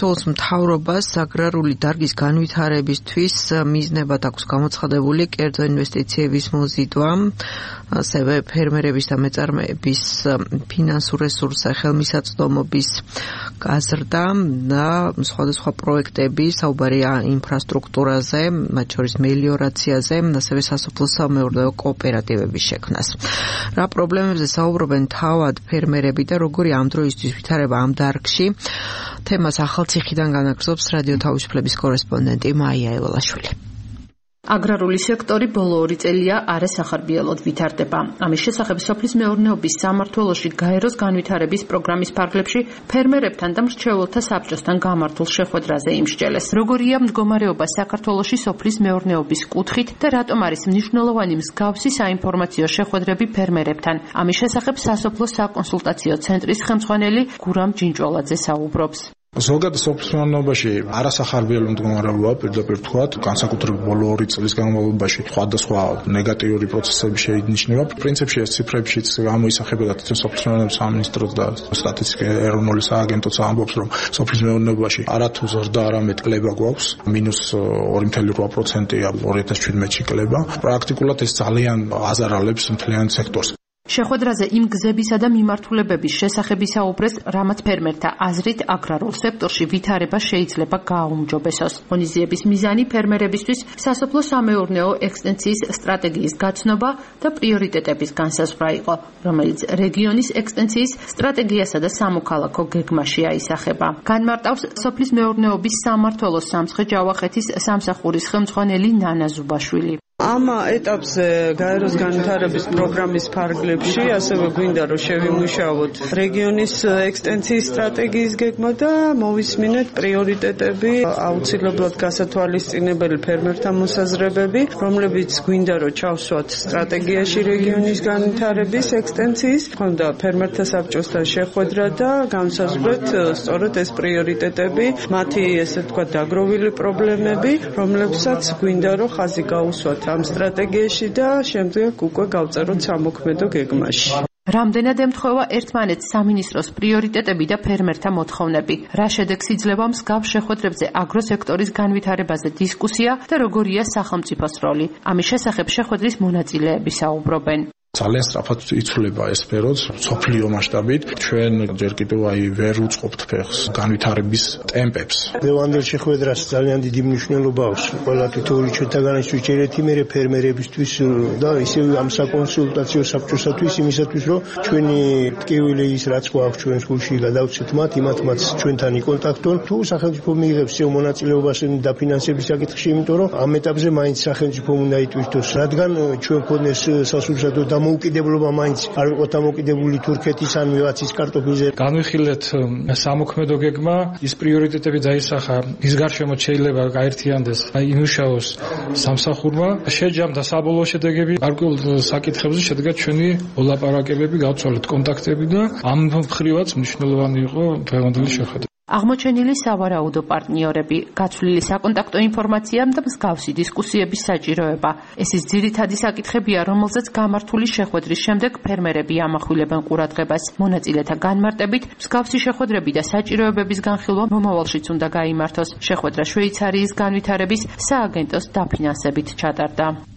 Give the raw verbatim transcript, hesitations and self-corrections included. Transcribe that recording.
საქართველოს მთავრობას აგრარული დარგის განვითარებისთვის მიზნებად აქვს გამოცხადებული კერძო ინვესტიციების მოზიდვა, ასევე ფერმერების და მეწარმეების ფინანსურ რესურსზე ხელმისაწვდომობის გაზრდა და სხვადასხვა პროექტები, საუბარია ინფრასტრუქტურაზე, მათ შორის მელიორაციაზე, ასევე სასოფლო-სამეურნეო კოოპერატივების შექმნას. რა პრობლემებზე საუბრობენ თავად ფერმერები და როგორი ამ დროისთვის ვითარება ამ დარგში? თემას ახალციხიდან განაგრძობს რადიო თავისუფლების კორესპონდენტი მაია ევალაშვილი. აგრარული სექტორი ბოლო ორი წელია არასახარბიელოდ ვითარდება. ამის შესახებ სოფლის მეურნეობის სამმართველოში გაეროს განვითარების პროგრამის ფარგლებში ფერმერებთან და მრჩეველთა საბჭოსთან გამართულ შეხვედრაზე იმსჯელეს. როგორია მდგომარეობა საქართველოში სოფლის მეურნეობის კუთხით და რატომ არის მნიშვნელოვანი მსგავსი საინფორმაციო შეხვედრები ფერმერებთან? ამის შესახებ სასოფლო საკონსულტაციო ცენტრის ხელმძღვანელი გურამ ჯინჭვალაძე საუბრობს. ზოგადად სოფლის მეურნეობაში არასახარბიელო მდგომარეობაა, პირდაპირ ვთქვათ, განსაკუთრებით ბოლო ორი წლის განმავლობაში სხვადასხვა ნეგატიური პროცესები შეინიშნება. პრინციპში ეს ციფრებშიც გამოისახება და თვითონ სოფლის მეურნეობის სამინისტროს და სტატისტიკის ეროვნული სააგენტოც ამბობს, რომ სოფლის მეურნეობაში არათუ ზრდა, არამედ კლება გვაქვს, მინუს ორი ფاصლე რვა პროცენტია ორი ათას შვიდმეტში კლება. პრაქტიკულად ეს ძალიან აზარალებს მთლიან სექტორს. შეხვედრაზე იმ გზებისა და მიმართულებების შესახებ ისაუბრეს, რამაც ფერმერთა აზრით აგრარულ სექტორში ვითარება შეიძლება გააუმჯობესოს. ღონისძიების მიზანი ფერმერებისთვის სასოფლო-სამეურნეო ექსტენსიის სტრატეგიის გაცნობა და პრიორიტეტების განსაზღვრა იყო, რომელიც რეგიონის ექსტენსიის სტრატეგიასა და სამოქალაქო გეგმაში აისახება. განმარტავს სოფლის მეურნეობის სამმართველოს სამცხე-ჯავახეთის სამსახურის ხელმძღვანელი ნანა ზუბაშვილი. ამ ეტაპზე გაეროს განვითარების პროგრამის ფარგლებში ასევე გვინდა რომ შევიმუშაოთ რეგიონის ექსტენსიის სტრატეგიის გეგმა და მოვისმინეთ პრიორიტეტები, აუცილებლად გასათვალისწინებელი ფერმერთა მოსაზრებები, რომლებიც გვინდა რომ ჩავსვათ სტრატეგიაში რეგიონის განვითარების ექსტენსიის, ხონდა ფერმერთა საბჭოსთან შეხვედრა და განსაზღვრეთ სწორედ ეს პრიორიტეტები, მათი ესე ვთქვათ დაგროვილი პრობლემები, რომლებსაც გვინდა რომ ხაზი გაუსვათ ამ სტრატეგიაში და შემდეგ უკვე გავწეროთ სამოქმედო გეგმაში. რამდენად ემთხვევა ერთმანეთს სამინისტროს პრიორიტეტები და ფერმერთა მოთხოვნები? რა შედეგს იძლევა მსგავს შეხვედრებზე აგროსექტორის განვითარებაზე დისკუსია და როგორია სახელმწიფოს როლი? ამის შესახებ შეხვედრის მონაწილეები საუბრობენ. ძალიან სწრაფად იცვლება ეს სფეროც სოფლიო მასშტაბით. ჩვენ ჯერ კიდევ აი ვერ უწყობთ ფეხს განვითარების ტემპებს. ლევანდელ შეხვედრას ძალიან დიდი მნიშვნელობა აქვს ყველა თითოეული ჩვენთაგანისთვის ჯერეთი მერე ფერმერებისთვის და ისევ ამ საკონსულტაციო საბჭოსათვის იმისათვის რომ ჩვენი ტკივილი ის რაც გვაქვს ჩვენს გულში გადავცეთ მათ იმათმაც ჩვენთან იკონტაქტონ თუ სახელმწიფო მიიღებს ისევ მონაწილეობას დაფინანსების საკითხში, იმიტომ რომ ამ ეტაპზე მაინც სახელმწიფო უნდა იტვირთოს, რადგან ჩვენ ქონდეს სასურსათო და მოუკიდებლობა მაინც არ ვიყოთ დამოკიდებული თურქეთის ან ვიღაცის კარტოფილზე. განვიხილეთ სამოქმედო გეგმა, ის პრიორიტეტები დაისახა, ის გარშემო შეიძლება გაერთიანდეს, აი იმუშაოს სამსახურმა, შეჯამდა საბოლოო შედეგები, გარკვეულ საკითხებზე შედგა ჩვენი ოლაპარაკებები, გავცვალეთ კონტაქტები და ამ მხრივაც მნიშვნელოვანი იყო დღევანდელი შეხვედრა. აღმოჩენილი სავარაუდო პარტნიორები, გაცვლილი საკონტაქტო ინფორმაცია და მსგავსი დისკუსიების საჭიროება. ეს ის ძირითადი საკითხებია, რომელზეც გამართული შეხვედრის შემდეგ ფერმერები ამახვილებენ ყურადღებას. მონაწილეთა განმარტებით, მსგავსი შეხვედრები და საჭიროებების განხილვა მომავალშიც უნდა გაიმართოს. შეხვედრა შვეიცარიის განვითარების სააგენტოს დაფინანსებით ჩატარდა.